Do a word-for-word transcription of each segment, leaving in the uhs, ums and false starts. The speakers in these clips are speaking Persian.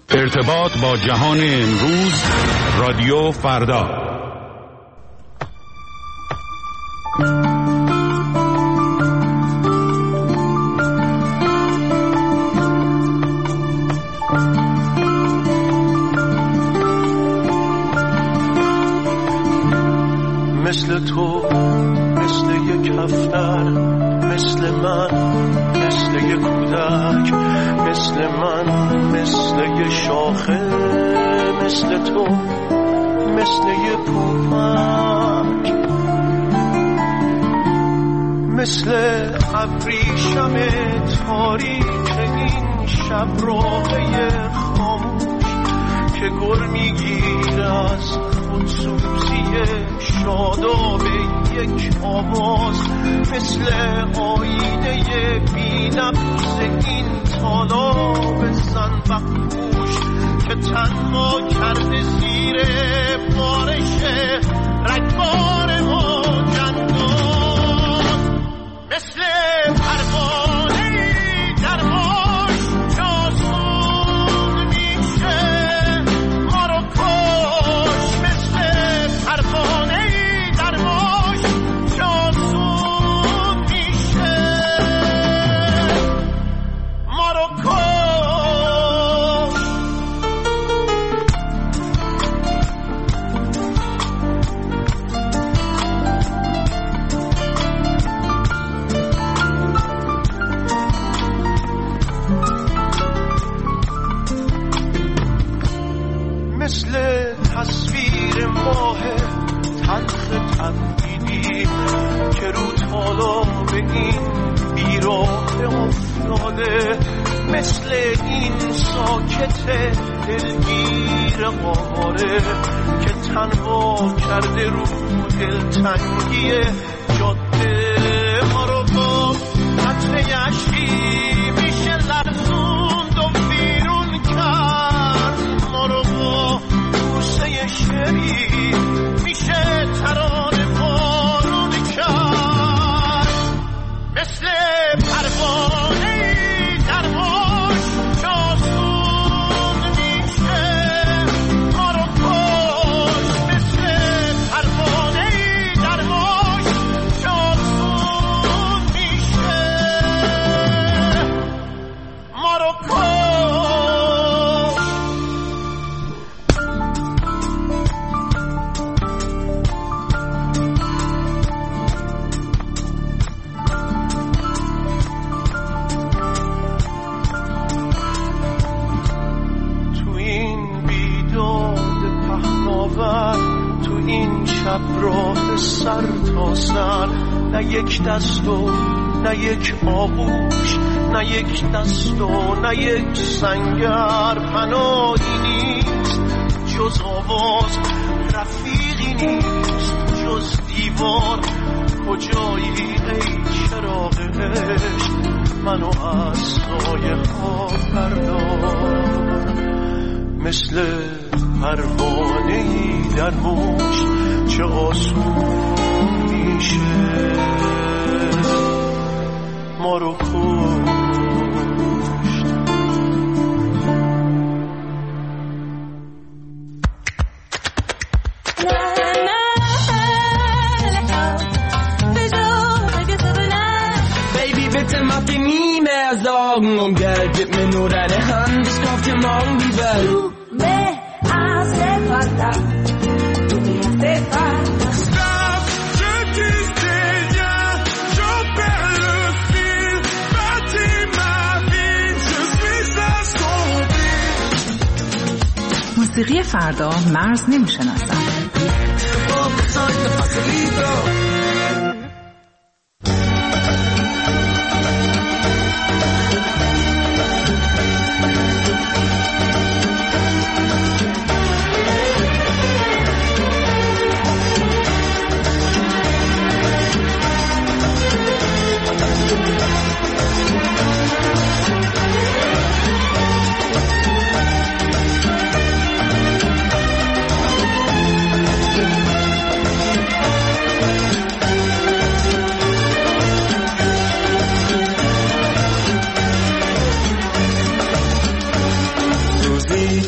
ارتباط با جهان امروز، رادیو فردا. مثل تو، مثل یک کفتر، مثل من، مثل یک کودک، مثل من، مثل یک شاخه، مثل تو، مثل یک پوپک، مثل ابریشم تاریک این شب راهی خاموش که گر میگیر از خودسوزی شاداب یک آواز، مثل آینه بی نفس این طالاب زنبقپوش که تنها کرده زیر بارش رگبار ما جندان، مثل پروانه در باش جاسون میشه ما رو کش، مثل پروانه در باش جاسون میشه ما رو کش. مثل تصویر ماه تلخ تنبیدی که رو طالاب این بیراه افتاده، مثل این ساکت دلگیر قاره که تنها کرده رو دلتنگی جاده ما رو با قطره اشکی میشه لرزوند و بیرون کرد، ما رو با بوسه شری میشه ترانه بارون کرد، مثل پروانه در باش جاسون میشه ما رو کش، مثل پروانه در باش جاسون میشه ما رو کش. تو این شب راه سر تا سر، نه یک دست و نه یک آغوش، نه یک دست و نه یک سنگر، پناهی نیست جز آواز، رفیقی نیست جز دیوار، کجایی ای چراغ عشق منو از سایه ها بردار، مثل پروانه‌ای در موش چه آسون میشه ما رو کشت. Baby, bitte mach dir nie mehr Sorgen um Geld, gib mir nur deine Hand, ich kauf dir morgen die Welt. Falta, tú me hace falta. Stop, je disais rien, j'en perds le fil. Bâtis ma vie, je suis assombri. موسیقی فردا مرز نمی‌شناسد.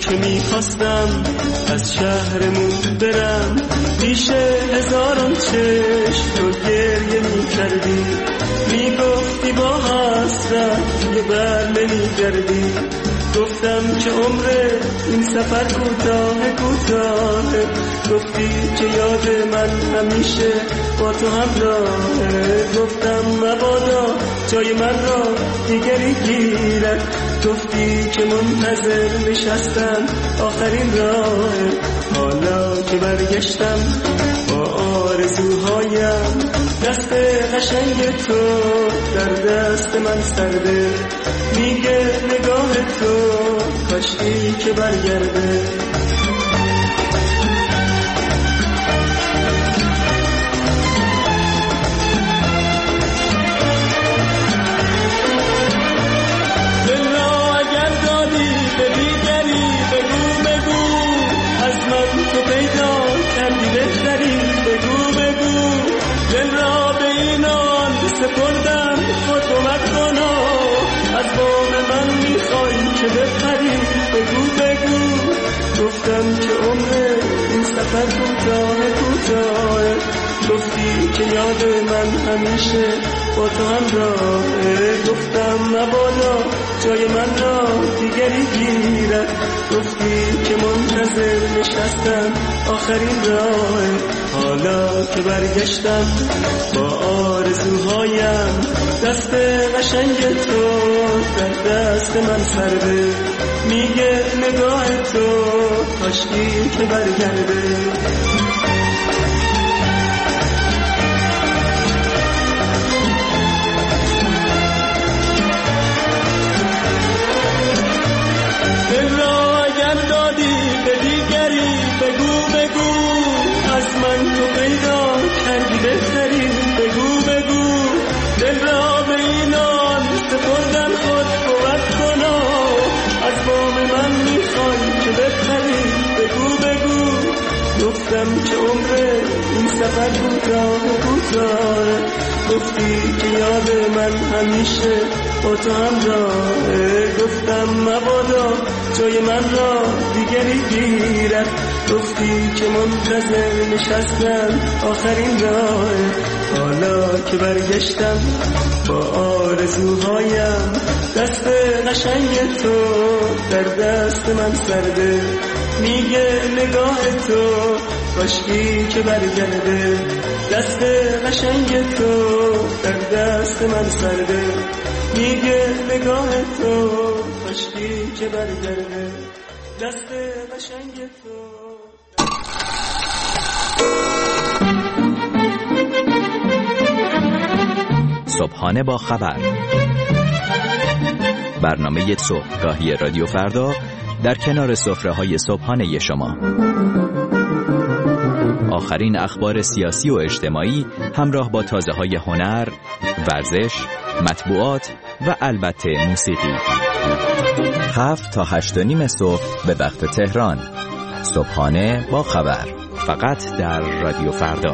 که میخواستم از شهرمون برم، پیش هزاران چشم تو گریه میکردی، میگفتی با حسرت یه بر نمیگردی. گفتم که عمر این سفر کوتاه کوتاه، گفتی که یاد من همیشه با تو همراهه. گفتم مبادا جای من را دیگری گیرد، گفتی که منتظر نشستم آخرین راه. حالا که برگشتم با آرزوهایم، دست قشنگ تو در دست من سرده، میگه نگاه تو کاشکی که برگرده. سپردم خود کمک کنا، از بام من میخوای که بپری، بگو بگو. گفتم که عمر این سفر کوتاه کوتاه، گفتی که یاد من همیشه با تو همراهه. گفتم مبادا جای من را دیگری گیرد، گفتی که منتظر نشستم آخرین راه. حالا که برگشتم با آرزوهایم، دست قشنگ تو در دست من سرده، میگه نگاه تو کاشکی که برگرده. دل را اگر دادی به دیگری، بگو بگو از من تو پیدا کردی بهتری، بگو بگو. دل را به اینان سپردم خود بود کنا، از بام من میخوای که بپری، بگو بگو. گفتم که عمر این سفر کوتاه کوتاه، گفتی که یاد من همیشه با تو همراهه. گفتم مبادا جای من را دیگری گیرد، گفتی که منتظر نشستم آخرین راه. حالا که برگشتم با آرزوهایم، دست قشنگ تو در دست من سرده، میگه نگاه تو کاشکی که برگرده. دست قشنگ تو در دست من سرده، میگه نگاه تو کاشکی که برگرده. دست قشنگ تو. صبحانه با خبر، برنامه صبحگاهی رادیو فردا در کنار سفره‌های صبحانه شما. آخرین اخبار سیاسی و اجتماعی همراه با تازه‌های هنر، ورزش، مطبوعات و البته موسیقی. هفت تا هشت و نیم صبح به وقت تهران. صبحانه با خبر، فقط در رادیو فردا.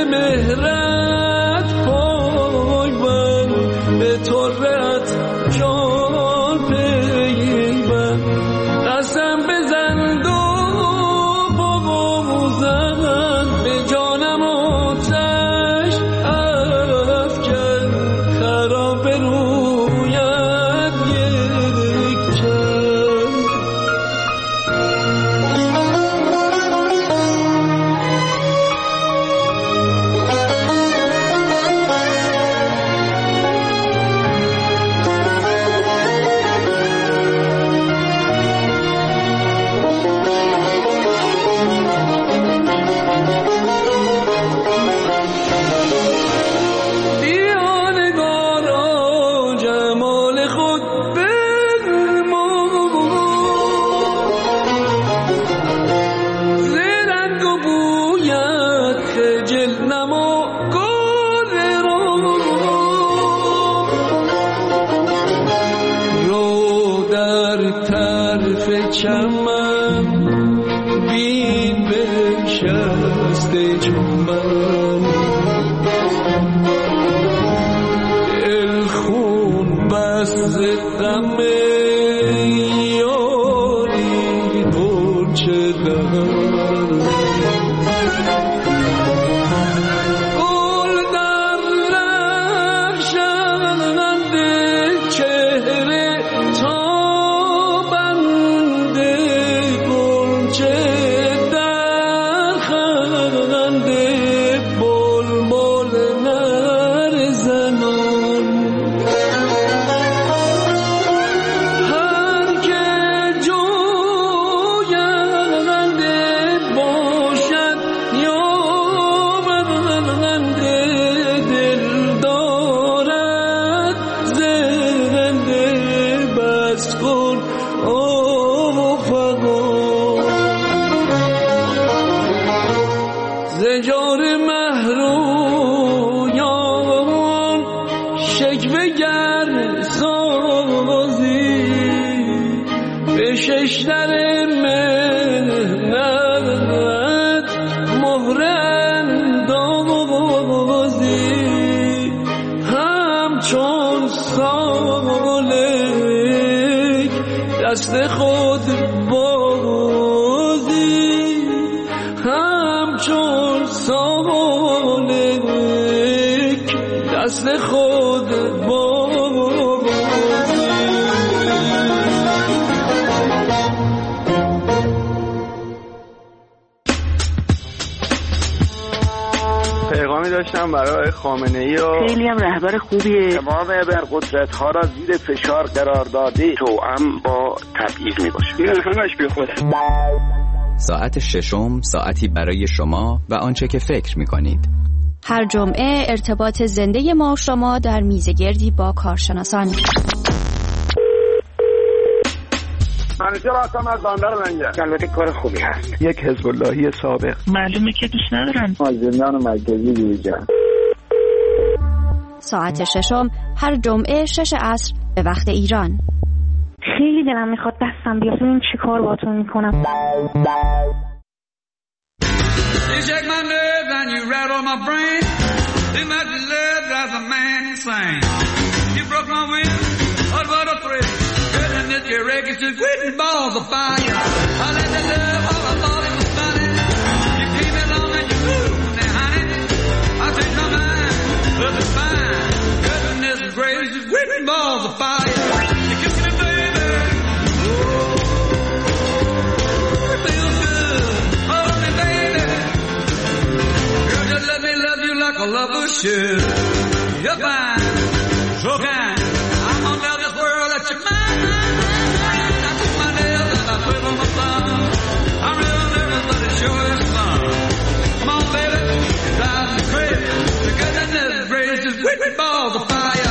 مهرت پای بند به طرت جان پیوند قسم بزن دو بغوزن به جانم آتش افکن خراب رویت یک چند چمن بین بنشسته چون من دل خون بس غم یاری گلچه دهن گل در رخشنده چهره تا زجار مهرویان شکوه گر سازی به ششتر مهنت مهر اندازی همچون سالک دست خود بازی همچون سالک دست خود بازی پیغامی داشتم برای خامنه‌ای و خیلی هم رهبر خوبیه. تمام ابرقدرت‌ها را زیر فشار قرار داده توأم با تبعیض میباشه. این همش بی خوده. ساعت ششم ساعتی برای شما و آنچه که فکر می‌کنید. هر جمعه ارتباط زنده ما شما در میزگردی با کارشناسان. منیجر هستم از بندر لنگر. البته کار خوبی هست. یک حزب اللهی سابق. معلومه که دوست ندارن. از زندان مرکزی بیرون. ساعت ششم هر جمعه شش عصر به وقت ایران. خیلی دلم میخواد دستم بیاد این چی کار باتون میکنم. You shake my nerves and you rattle my brain. Too much love drives a man insane. You broke my will, what what a thrill. Goodness, your wreck is just quitting balls of fire. I let the love all I thought it was funny. You came along and you moved now, honey. I changed my mind, but it's fine. Goodness gracious, just quitting balls of fire. You kissed me, baby. Ooh, it feels good. Hold me, baby. Just let me love you like a lover should. You're fine, so kind. I'm gonna tell this world that you're mine. I took my nails and I put on my thumb. I'm real nervous, but it sure is fun. Come on, baby, it drives me crazy. The goodness gracious, just whip me balls of fire.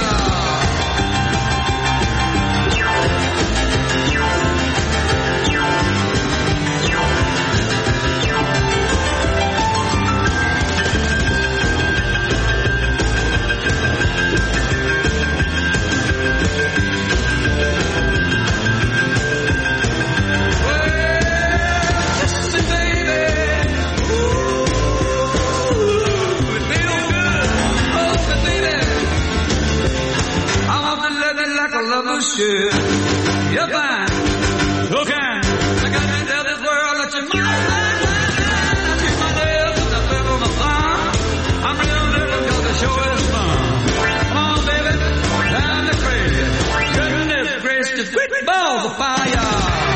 should. You're fine, so kind. I got to tell this world that you're mine. I treat my nails and I flip on my thumb. I'm real little cause the show is fun. Come on, baby, time to crazy. Goodness gracious, quick balls of fire.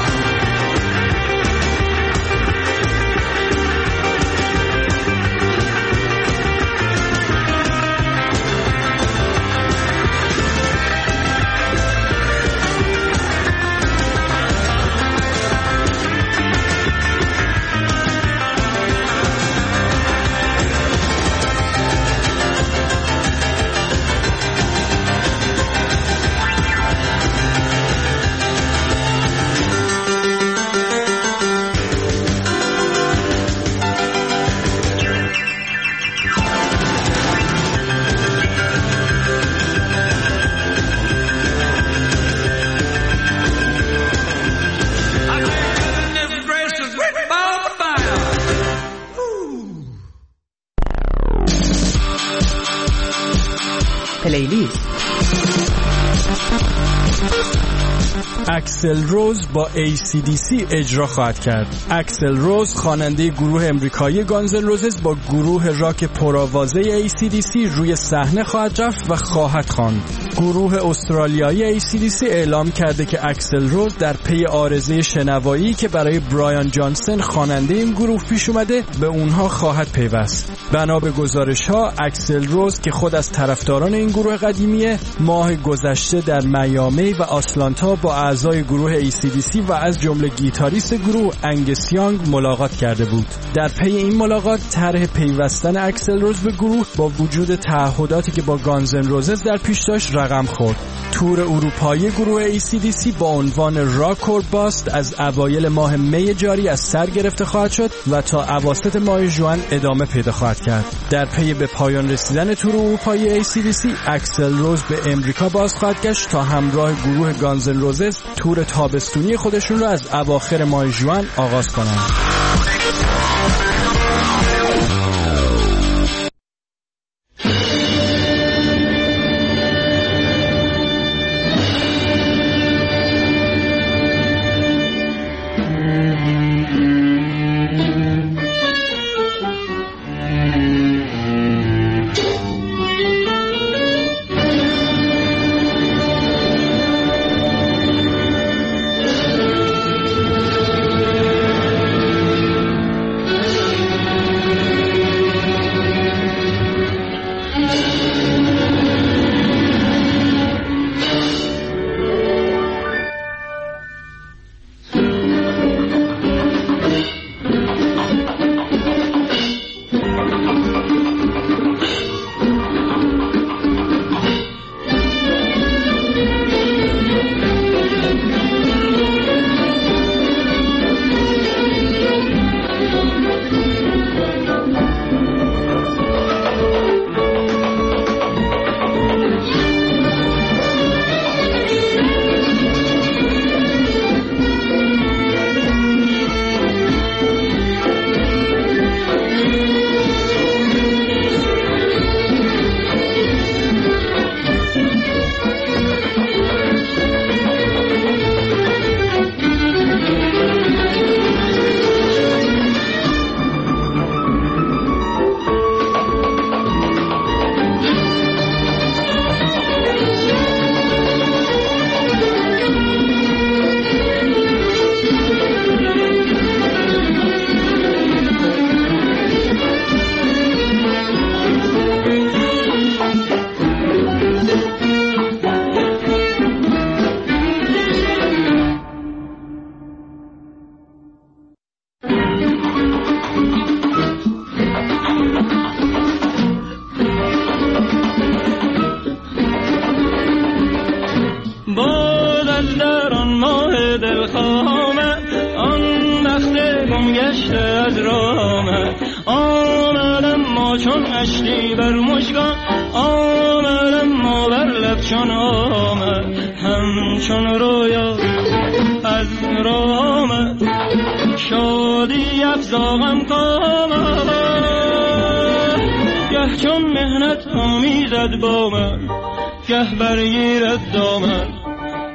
پلیلیست. اکسل روز با ای سی دی سی اجرا خواهد کرد. اکسل روز خواننده گروه امریکایی گانز ان روزز با گروه راک پرآوازه ای سی دی سی روی صحنه خواهد رفت و خواهد خواند. گروه استرالیایی ای سی دی سی اعلام کرده که اکسل روز در پی عارضه شنوایی که برای برایان جانسن خواننده این گروه پیش اومده به اونها خواهد پیوست. بنا به گزارش‌ها اکسل روز که خود از طرفداران این گروه قدیمیه، ماه گذشته در میامی و آتلانتا با اعضای گروه ای سی دی سی و از جمله گیتاریست گروه انگس یانگ ملاقات کرده بود. در پی این ملاقات طرح پیوستن اکسل روز به گروه با وجود تعهداتی که با گانز ان روزز در پیش داشت رقم خورد. تور اروپایی گروه ای سی دی سی با عنوان راک اور باست از اوایل ماه می جاری از سر گرفته خواهد شد و تا اواسط ماه ژوئن ادامه پیدا خواهد کرد. در پی به پایان رسیدن تور اروپایی ای سی دی سی اکسل روز به امریکا باز خواهد گشت تا همراه گروه گانز ان روزز تور تابستونی خودشون را از اواخر ماه ژوئن آغاز کنند.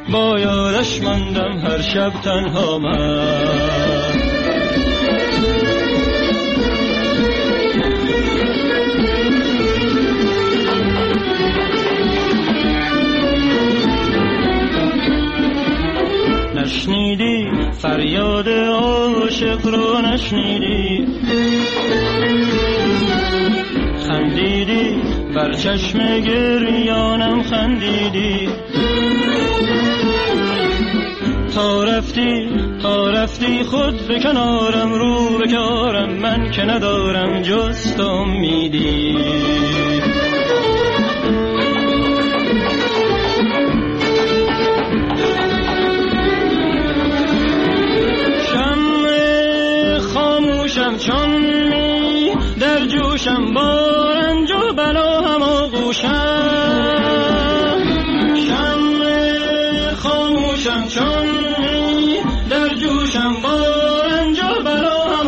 با یادش ماندم هر شب تنها من. نشنیدی فریاد عاشق رو، نشنیدی خندیدی بر چشم گریانم، خندیدی تا رفتی تا رفتی خود به کنارم، رو به کارم من که ندارم جز تو امیدی. خاموشم چون می در جوشم، با رنج و بلا هم آغوشم. شمع خاموشم چون می در جوشم، با رنج و بلا هم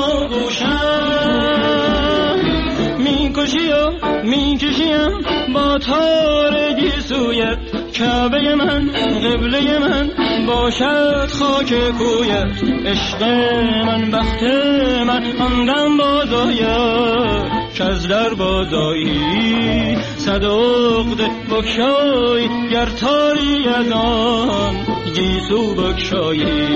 آغوشم. میکشی و میکشیم با تارگی سویت، کعبه من قبله من باشد خاک کویت. عشق من بخت من آندم بازاید، که از در بازایی صد عقده بکشایی، گر تاری از آن گیسو بکشایی.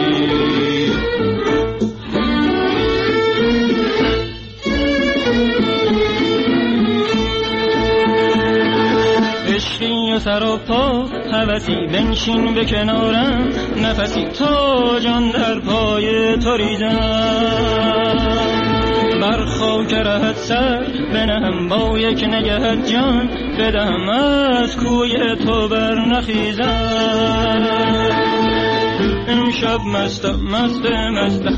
عشقی و سر و پا هوسی، بنشین به کنارم نفسی، تا جان در پای تو ریزم. بر خاک رهت سر بنهم، با یک نگهت جان بدهم، از کوی تو بر نخیزم. امشب مستم مست مستم،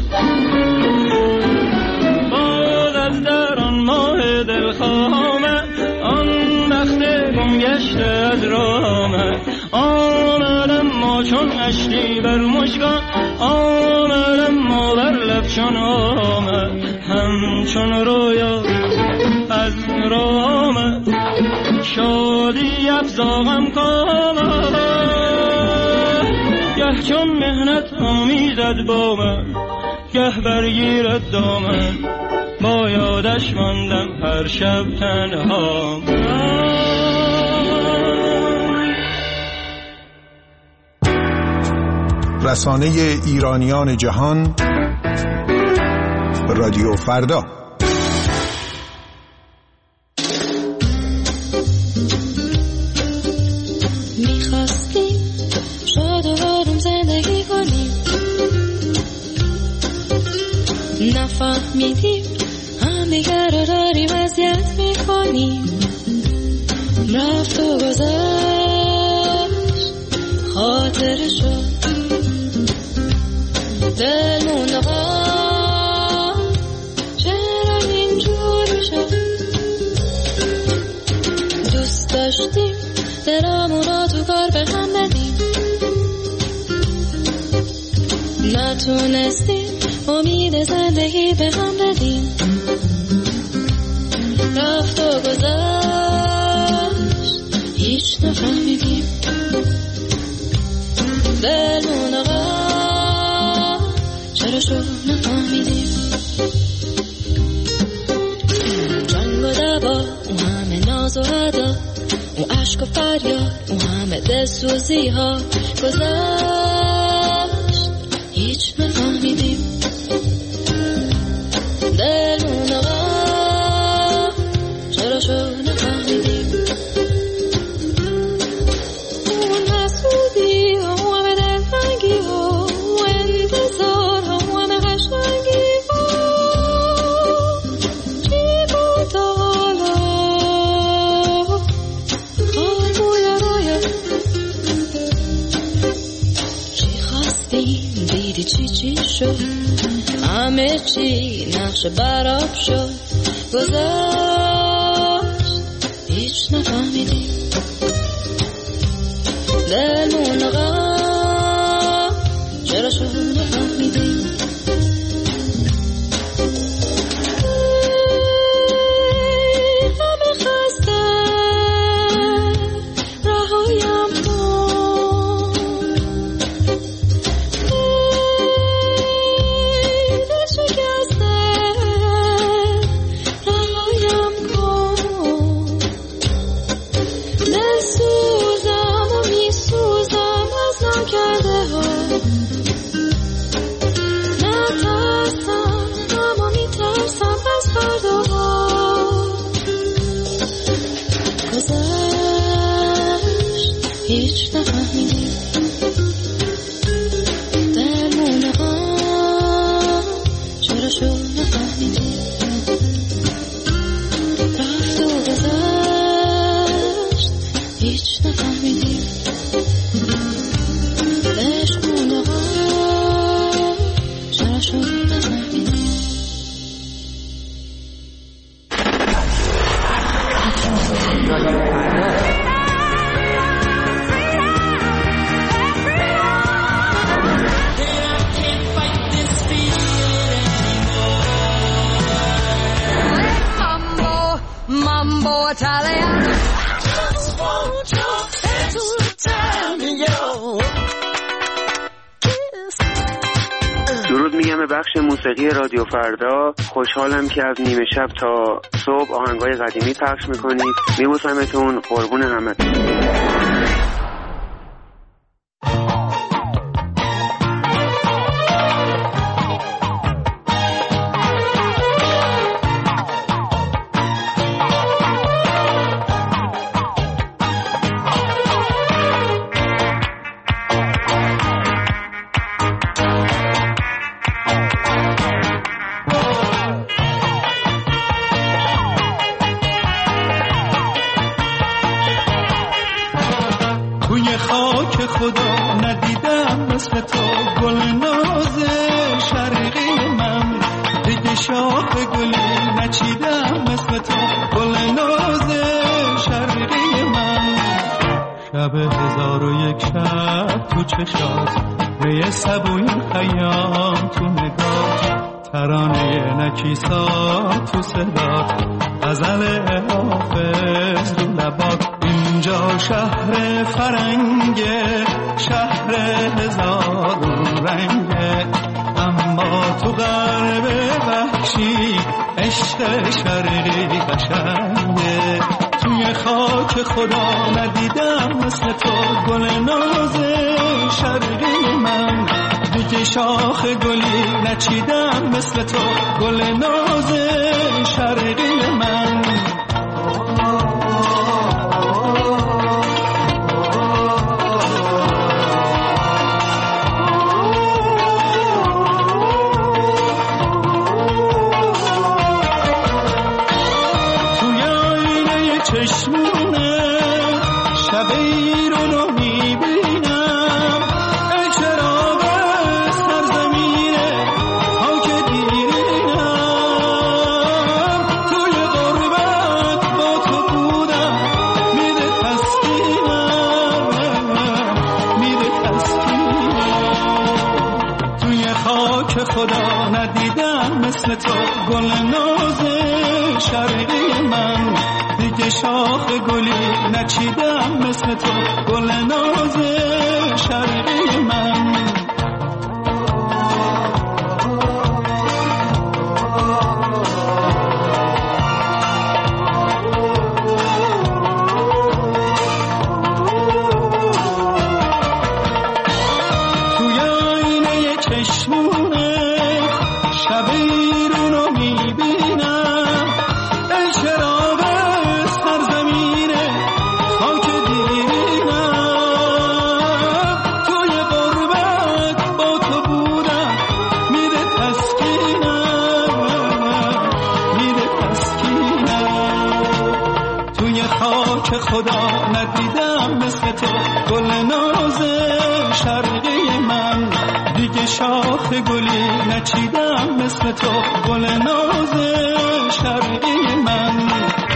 باز از در آن ماه دلخواه آمد، آن بخت گم گشته از راه آمد. آمدم ما چون اشکی بر مشکان، آمدم ما بر لب چون آمد. همچون رویا از راه آمد، شادی افزاغم کامد. گه چون مهنت آمیزد با من، گه برگیرد دامن، با یادش ماندم هر شب تنها. رسانه ایرانیان جهان، رادیو فردا. میخواستیم شاد و آروم زندگی کنیم، نفهمیدیم همدیگر رو داریم اذیت میکنیم. رفت و گذشت خاطرشو، دلمون آقا چرا اینجوری شد. دوست داشتیم دلمون رو تو کار به هم بدیم، نتونستیم امید زندگی به هم بدیم. رفت و گذشت هیچ نفهمیدیم، دلمون آقا چرا شد نفهمیدیم. جنگ و دبا، اون همه ناز و ادا، اون عشق و فریاد، اون همه دلسوزی ها گذشت هیچ نفهمیدیم. دلمون آقا چرا شد نفهمیدیم. اون حسودی ها، همه دلتنگی ها، انتظار ها، همه قشنگی ها، چی بود تا حالا خواهی رویت. چی خواستیم دیدی چی چی شد، همه چی نقش براب شد، گذشت هیچ نفهمیدیم. دلمون آقا چرا شد نفهمیدیم. همه خسته رهایم کن، گذشت هیچ نفهمیدی درمون غم چرا شو نفهمیدی رفت و گذشت هیچ نفهمیدی عشقون غم چرا شو نفهمیدی Mambo Italiano. Just want your hands to tell me your kiss. درود میگم به بخش موسیقی رادیو فردا. خوشحالم که از نیمه شب تا صبح آهنگای قدیمی پخش میکنید. میبوسمتون، قربون همتون. خدا ندیدم مثل تو گل ناز شرقی من دیگه شاخ گلی نچیدم مثل تو گل ناز شرقی من شب هزار و یک شب تو چشات می سبوی خیام تو نگاه ترانه نکیسا تو صدات غزل حافظ رو لبات اینجا شهر فرنگه شهر هزار رنگه اما تو غرب وحشی عشق شرقی قشنگه توی خاک خدا ندیدم مثل تو گل ناز شرقی من دیگه شاخ گلی نچیدم مثل تو گل ناز شرقی من چشمونه شب ایرونو میبینم ای چراغ سرزمینه خاک دیرینم توی غربت با تو بودم میده تسکینم میده تسکینم توی خاک خدا ندیدم مثل تو گل ناز شرقی من دیگه شاخ گلی نچیدم مثل تو گل ناز شرقی من توی آینه چشمونه شب ایرونو میبینم ای چراغ سرزمینه خاک دیرینم توی غربت با تو بودم میده تسکینم میده تسکینم توی خاک خدا ندیدم مثل تو گل ناز شرقی من دیگه شاخ گلی نچیدم مثل تو گل ناز شرقی من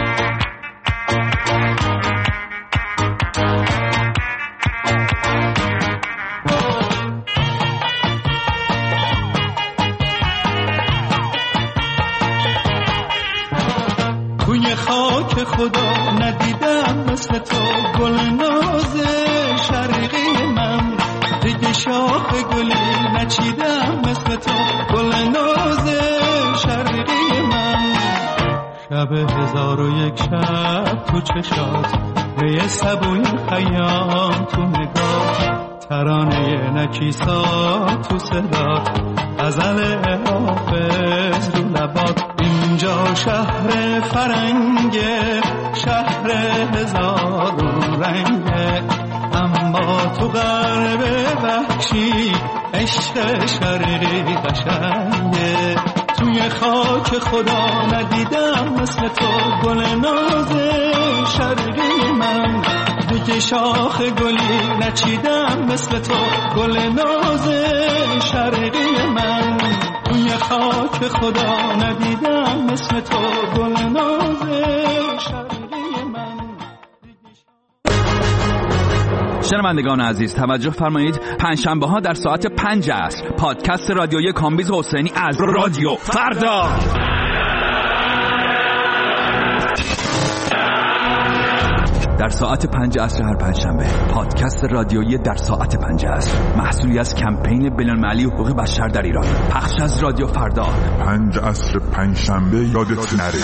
توی خاک خدا ندیدم مثل تو گل ناز شرقی من دیگه شاخ گلی نچیدم مثل تو گل ناز شرقی من شب هزار و یک شب تو چشات می سبوی خیام تو نگاه ترانه نکیسا تو صدات غزل حافظ رو لبات اینجا شهر فرنگه شهر هزار قلب وحشی عشق شرقی قشنگه توی خاک خدا ندیدم مثل تو گل ناز شرقی من دیگه شاخ گلی نچیدم مثل تو گل ناز شرقی من توی خاک خدا ندیدم مثل تو گل ناز شرقی من. شنوندگان عزیز توجه فرمایید، پنجشنبه ها در ساعت پنج عصر پادکست رادیویی کامبیز حسینی از رادیو فردا. در ساعت پنج عصر هر پنجشنبه پادکست رادیویی در ساعت پنج عصر محصولی از کمپین بین‌المللی حقوق بشر در ایران، پخش از رادیو فردا. پنج عصر پنجشنبه یادت نره.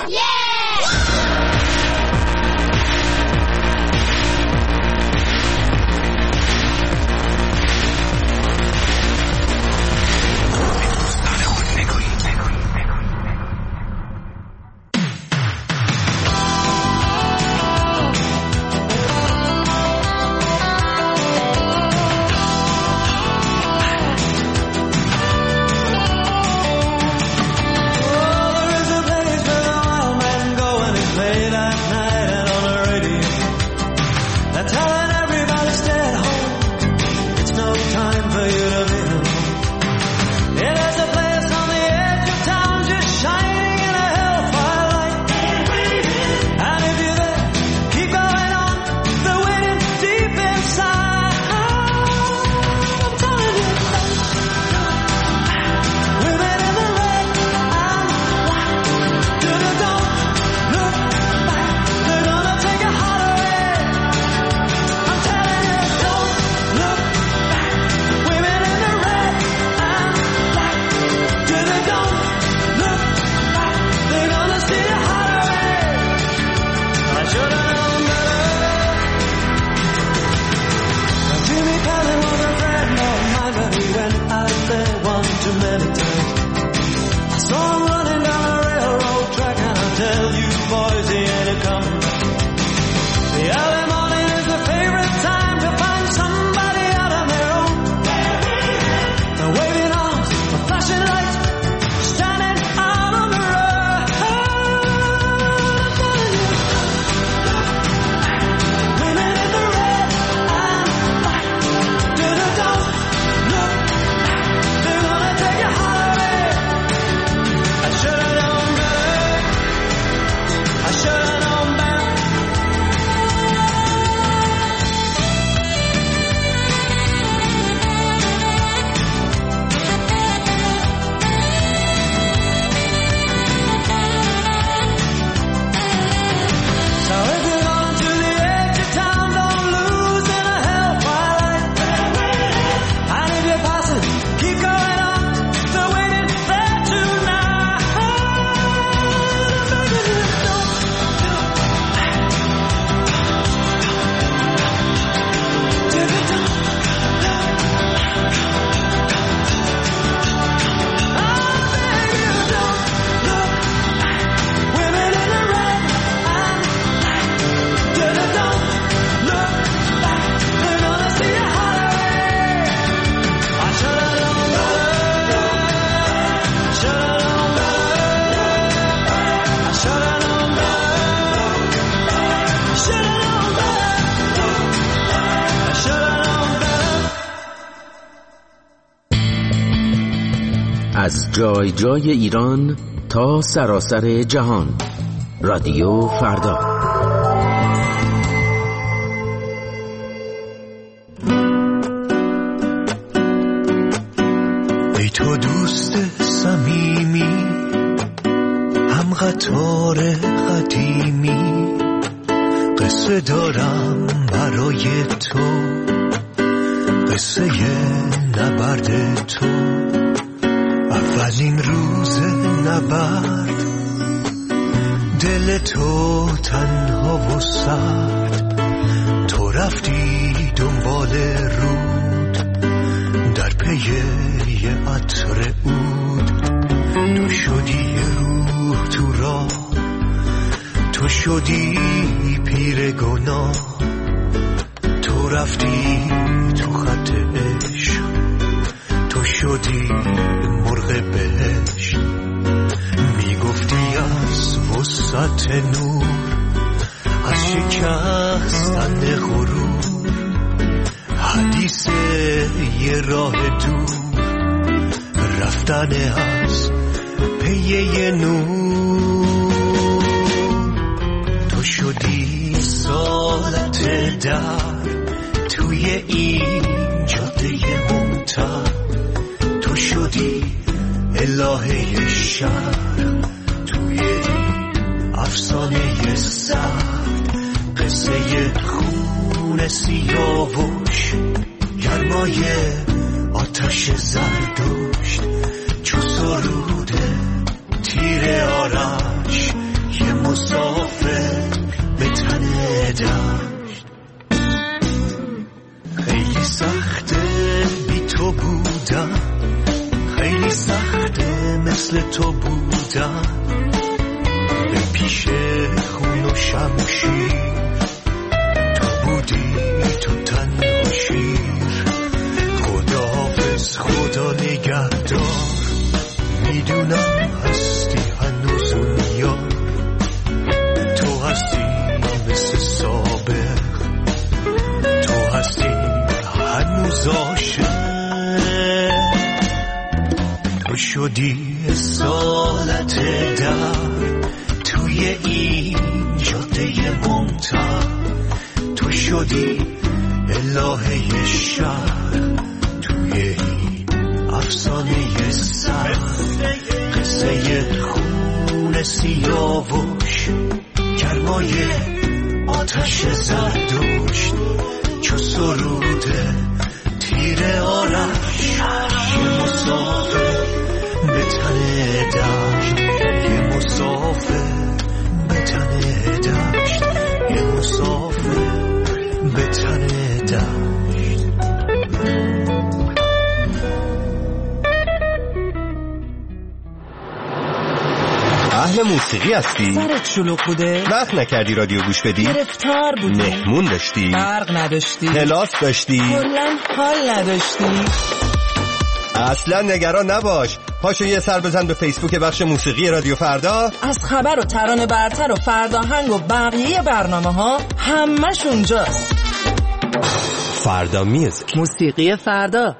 از جای جای ایران تا سراسر جهان، رادیو فردا. ای تو دوست صمیمی، هم قطار قدیمی، قصه دارم برای تو، قصه نبرد تو. اولین روز نبرد، دل تو تنها و سرد، تو رفتی دنبال رود، در پی یه عطر عود، تو شدی روح تو راه، تو شدی پیر گناه، تو تو رفتی تو خط عشق، تو شدی مرغ بهشت. میگفتی از وسعت نور، از شکستن غرور، حدیث یه راه دور، رفتن از پیه نور. تو شدی سالت در توی این جاده ممتد، تو شدی الهه شهر توی این افسانه سرد. قصه خون سیاوش، گرمای آتش زردشت، چو سروده تیر آرش، یه مسافر به تن دشت. خیلی سخته بی تو بودن، خیلی سخته مثل تو بودن، به پیش خون و شمشیر. تو بودی تو تن و شیر. خداحافظ خدا نگهدار، میدونم هستی هنوز اون یار. تو هستی مثل سابق، تو هستی هنوز عاشق. تو شدی سالت در توی این جاده ممتد، تو شدی الهه شهر توی این افسانه سر. قصه خون سیاوش، گرمای آتش زردشت، چو سروده تیر آرش، یه مسافر به تن دشت. یه مسافر به تن دشت، یه مسافر به تن دشت. اهل موسیقی هستی؟ سرت شلوغ بوده؟ وقت نکردی رادیو گوش بدی؟ گرفتار بودی؟ مهمون داشتی؟ برق نداشتی؟ کلاس داشتی؟ کلاً حال نداشتی؟ اصلا نگران نباش، پاشو یه سر بزن به فیسبوک بخش موسیقی رادیو فردا. از خبر و ترانه برتر و فرداهنگ و بقیه برنامه ها همش اونجاست. فردا میوزیک، موسیقی فردا.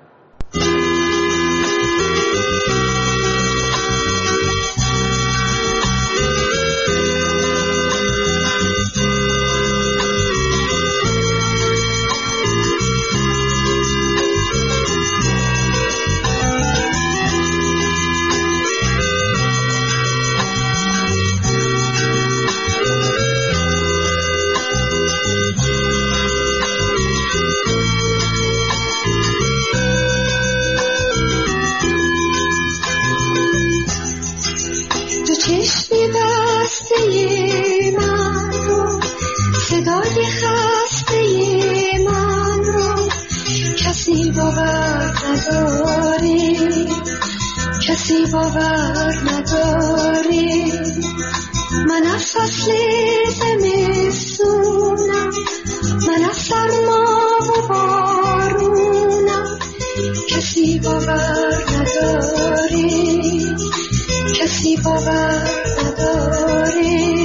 صدای خسته من رو کسی باور نداری، کسی باور نداری. من از فصل زمستونم، من از سرما و بارونم، کسی باور نداری، کسی باور نداری.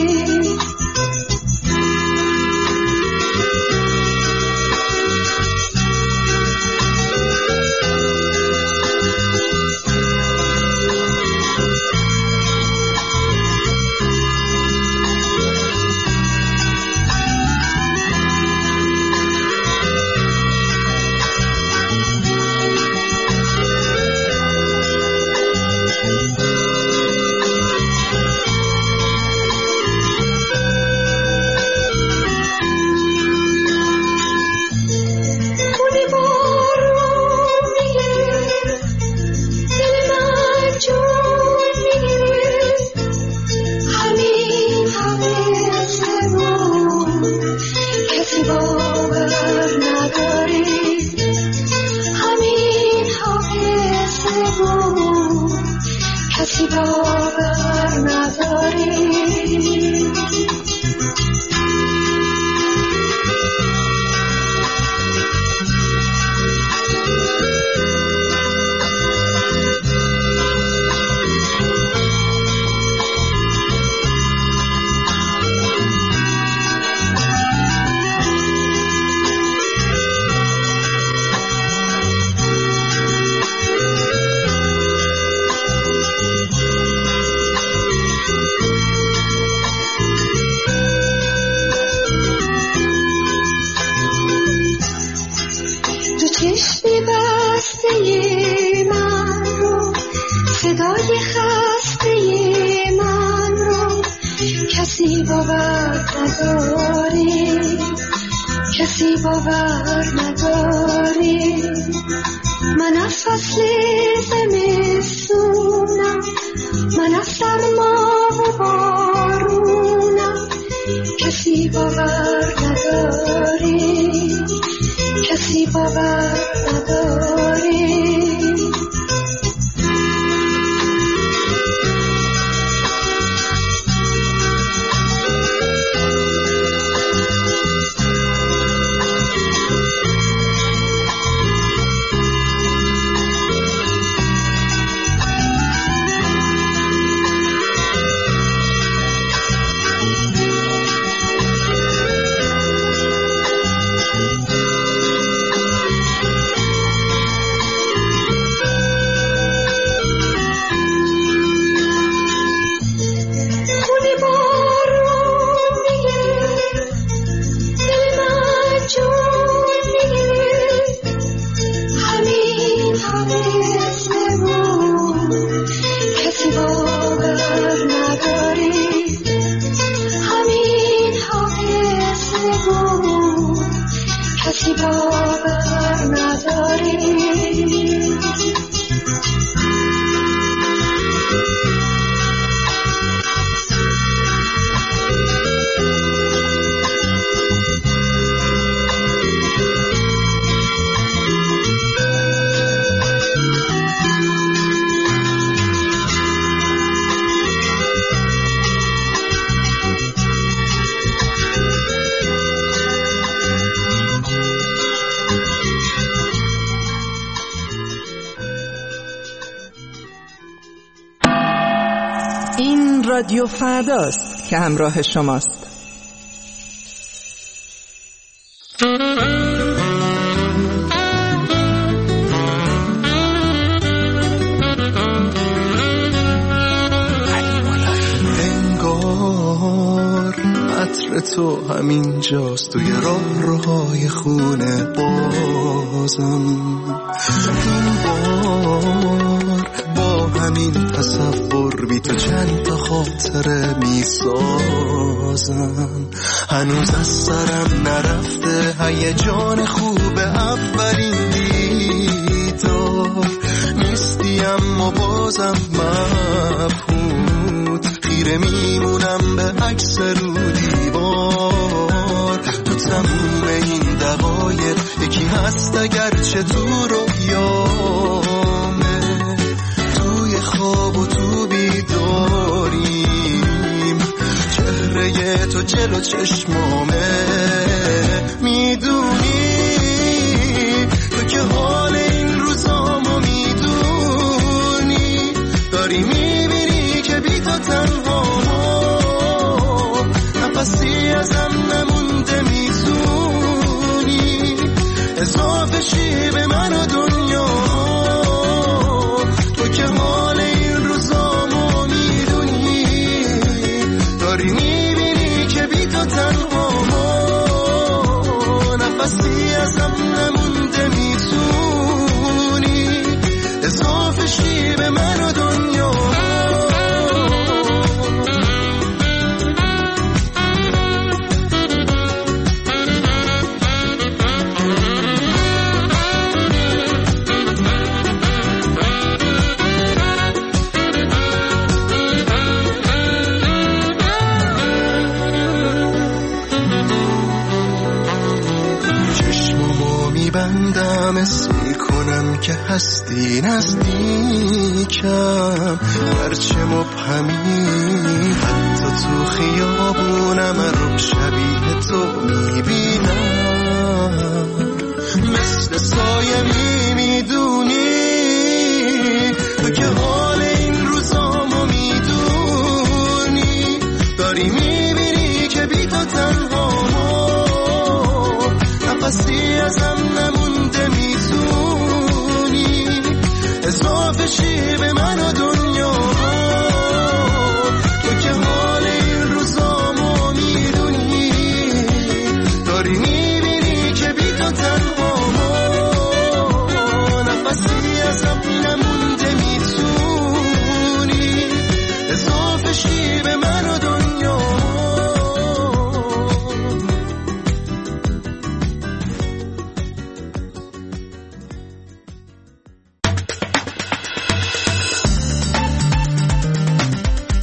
نداری، کسی باور نداری. من از فصل زمستونم، من از سرما و بارونم، کسی باور نداری، کسی باور نداری. رادیو فرداست که همراه شماست. انگار عطر تو همین جاست توی راه روهای خونه بازم. این بار با همین تصور بی تو چند تا خاطره می سازم. هنوز از سرم نرفته هیجان خوب اولین دیدار. نیستی اما بازم مبهوت، خیره میمونم به عکس رو دیوار. تو تموم این دقایق یکی هست اگرچه تو رویامه، توی خواب و تو بیداریم، چهره تو جلو چشمامه. میدونی تو که حال این روزامو میدونی، داری میبینی که بی تو تنها نفسی ازم نمونده. میتونی اضافه شی به من و دنیا، تو که حال این روزامو میدونی، داری میبینی که بی تو تنها نفسی ازم نمونده. میتونی اضافه شی به من و دنیا. بندم اسم میکنم که هستی نزدیکم، هرچه مبهمی حتی تو خیابونم رو شبیه تو میبینم. مثل سایه میمیدونی تو که حال این روزامو میدونی، داری میبینی که بی تو تنها نفسی ازم نمونده. میتونی اضافه شی به من و دنیا، تو که حال این روزامو میدونی،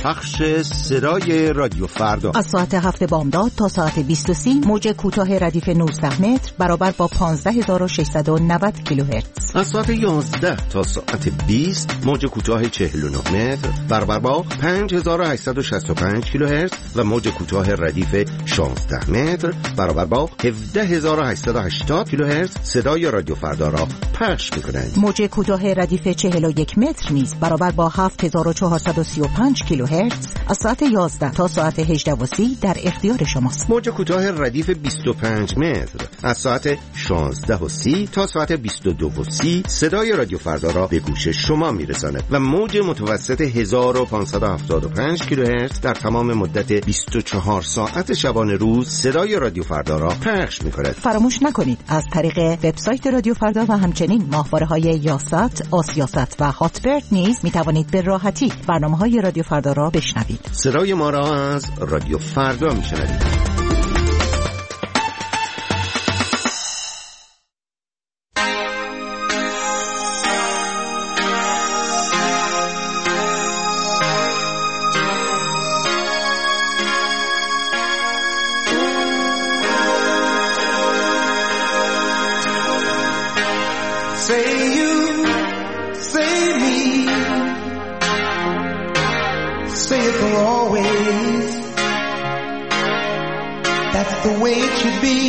پخش صدای رادیو فردا از ساعت هفت بامداد تا ساعت بیست و سه موج کوتاه ردیف نوزده متر برابر با پانزده هزار و ششصد و نود کیلوهرتز. از ساعت یازده تا ساعت بیست موج کوتاه چهل و نه متر برابر با پنج هزار و هشتصد و شصت و پنج کیلوهرتز و موج کوتاه ردیف شانزده متر برابر با هفده هزار و هشتصد و هشتاد کیلوهرتز صدای رادیو فردا را پخش می‌کنند. موج کوتاه ردیف چهل و یک متر نیز برابر با هفت هزار و چهارصد و سی و پنج کیلوهرتز از ساعت یازده تا ساعت هجده و سی در اختیار شماست. موج کوتاه ردیف بیست و پنج متر از ساعت شانزده و سی تا ساعت بیست و دو و سی صدای رادیو فردا را به گوش شما میرساند و موج متوسط هزار و پانصد و هفتاد و پنج کیلوهرتز در تمام مدت بیست و چهار ساعت شبانه روز صدای رادیو فردا را پخش می‌کند. فراموش نکنید از طریق وبسایت رادیو فردا و همچنین ماهواره‌های یاست، آسیاست و هاتبرد نیز می‌توانید به راحتی برنامه‌های رادیو فردا را بشنوید. صدای ما را از رادیو فردا می‌شنوید. Say you, say me, say it for always. That's the way it should be.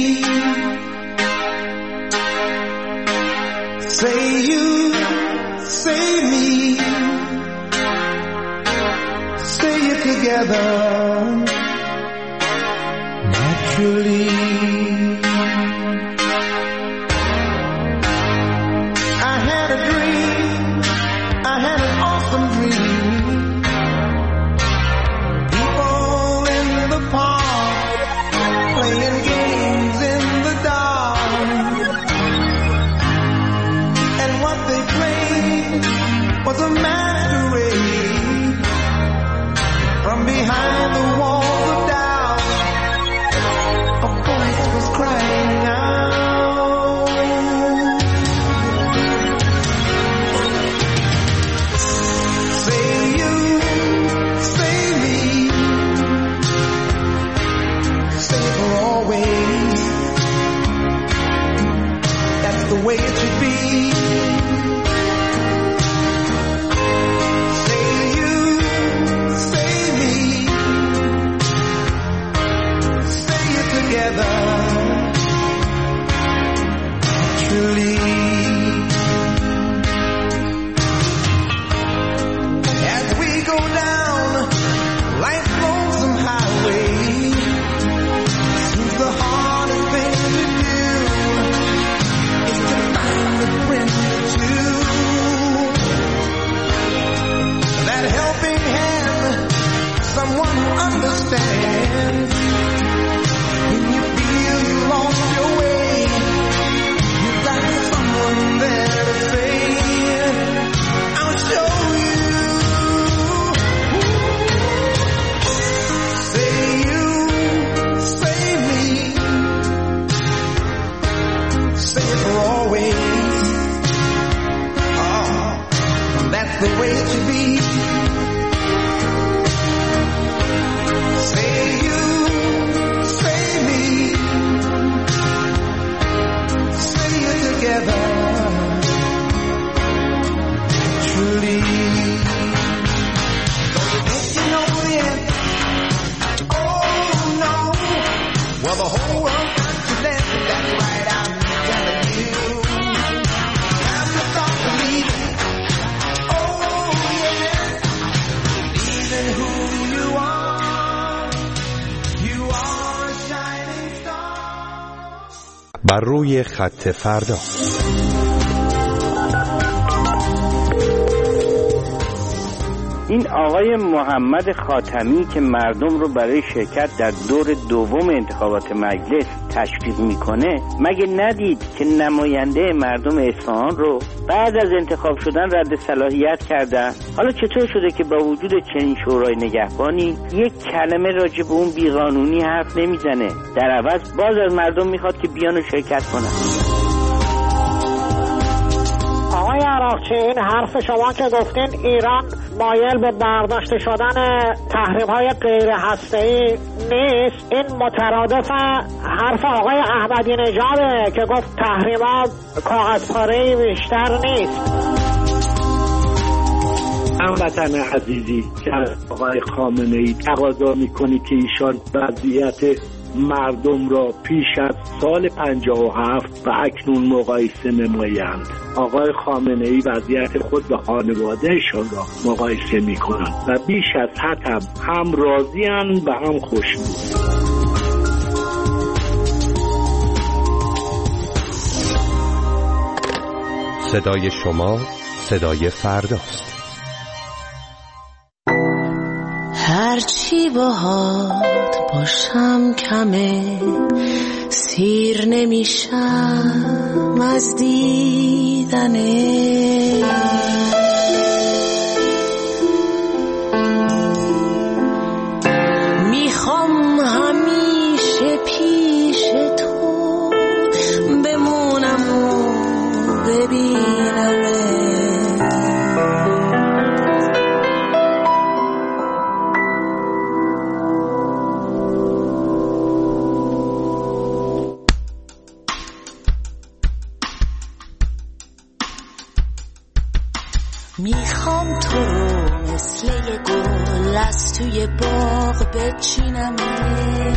Say you, say me, say it together naturally. Was a masquerade from behind the walls of doubt. A voice was crying out. Say you, say me, say for always. That's the way it should be. The way it should be. Say you, say me, say it together. Truly, don't you know the end? Oh no, well the whole world got to let it. That's right, I'm telling you. Have to start believing. بر روی خط فردا. این آقای محمد خاتمی که مردم رو برای شرکت در دور دوم انتخابات مجلس تشویق میکنه، مگه ندید که نماینده مردم اصفهان رو بعد از انتخاب شدن رد صلاحیت کردن؟ حالا چطور شده که با وجود چنین شورای نگهبانی یک کلمه راجع به اون بیقانونی حرف نمیزنه، در عوض باز از مردم میخواد که بیان و شرکت کنن؟ آقای عراقچی، این حرف شما که گفتین ایران مایل به برداشته شدن تحریم‌های غیر هسته‌ای نیست. این مترادف حرف آقای احمدی نژاده که گفت تحریم‌ها کاغذپاره‌ای بیشتر نیست. هموطن عزیزی که آقای خامنه‌ای تقاضا می‌کنی که ایشان وضعیت مردم را پیش از سال پنجاه و هفت و اکنون مقایسه نمایند. آقای خامنه‌ای وضعیت خود و خانوادهشان را مقایسه می‌کنند و بیش از حد هم هم راضی‌اند و هم خوشنود. صدای شما صدای فرداست. هرچی باهات باشم کمه، سیر نمیشم از دیدنه. میخوام همیشه پیش تو بمونم و ببینمه. میخوام تو رو مثل یه گل از توی باغ بچینمه،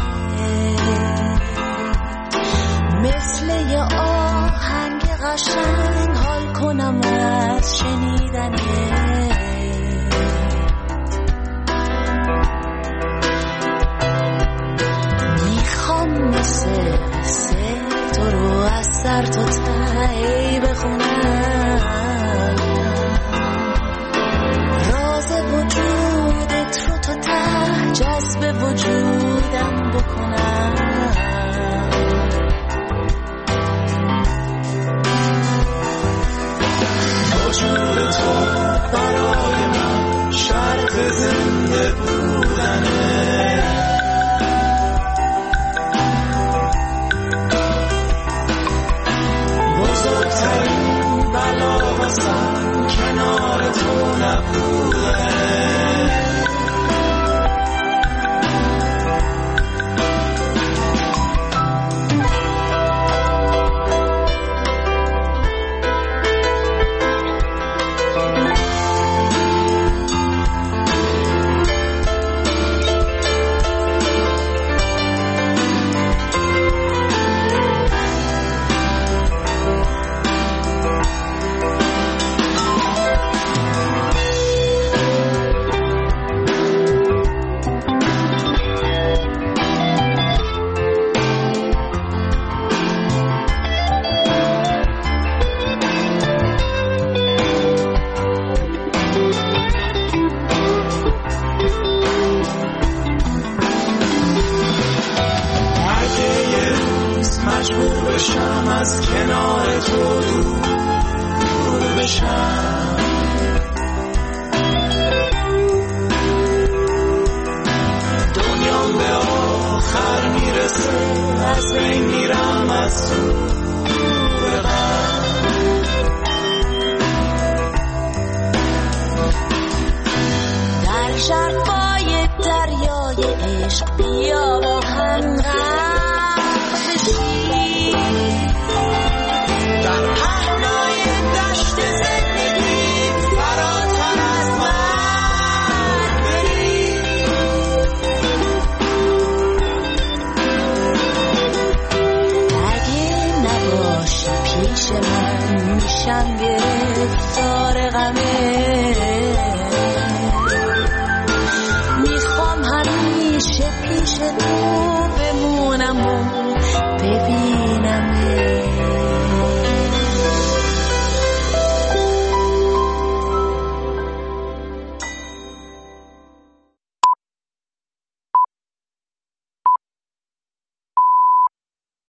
مثل یه آهنگ قشنگ حال کنم از شنیدنه. میخوام مثل قصه تو رو از سر تا ته بخونم، وجودت رو تا ته جذب وجودم بکنم. وجود تو برای من شرط زنده بودنه. بزرگترین بلا واسم کنار تو نبوده. پیش من میشم گرفتار غمه.